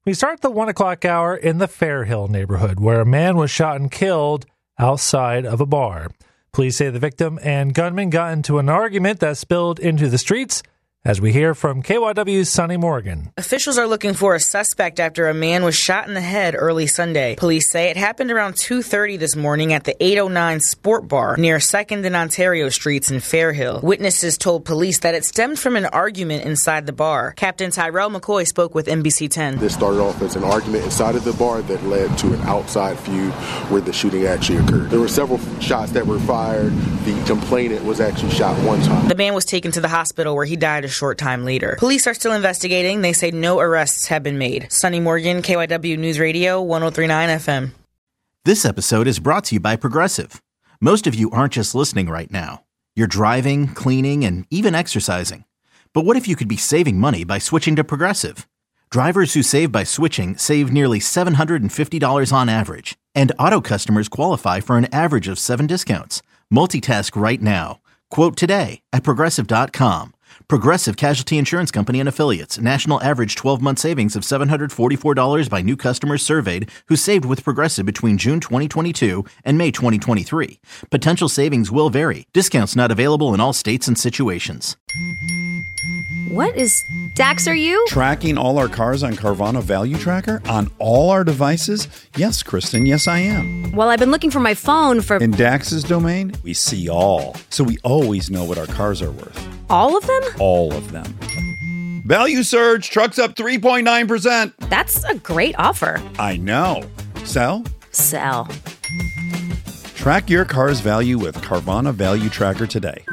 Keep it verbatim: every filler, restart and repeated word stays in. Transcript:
We start the one o'clock hour in the Fairhill neighborhood, where a man was shot and killed outside of a bar. Police say the victim and gunman got into an argument that spilled into the streets, as we hear from K Y W's Sonny Morgan. Officials are looking for a suspect after a man was shot in the head early Sunday. Police say it happened around two thirty this morning at the eight oh nine Sport Bar near second and Ontario Streets in Fairhill. Witnesses told police that it stemmed from an argument inside the bar. Captain Tyrell McCoy spoke with N B C ten. This started off as an argument inside of the bar that led to an outside feud where the shooting actually occurred. There were several shots that were fired. The complainant was actually shot one time. The man was taken to the hospital where he died a short time later. Police are still investigating. They say no arrests have been made. Sonny Morgan, K Y W News Radio, one oh three point nine F M. This episode is brought to you by Progressive. Most of you aren't just listening right now. You're driving, cleaning, and even exercising. But what if you could be saving money by switching to Progressive? Drivers who save by switching save nearly seven hundred fifty dollars on average. And auto customers qualify for an average of seven discounts. Multitask right now. Quote today at Progressive dot com. Progressive Casualty Insurance Company and Affiliates. National average twelve-month savings of seven hundred forty-four dollars by new customers surveyed who saved with Progressive between June twenty twenty-two and May twenty twenty-three. Potential savings will vary. Discounts not available in all states and situations. What is Dax, are you? Tracking all our cars on Carvana Value Tracker on all our devices? Yes, Kristen, yes I am. Well, I've been looking for my phone for... In Dax's domain, we see all. So we always know what our cars are worth. All of them? All of them. Value surge, trucks up three point nine percent. That's a great offer. I know. Sell? Sell. Track your car's value with Carvana Value Tracker today.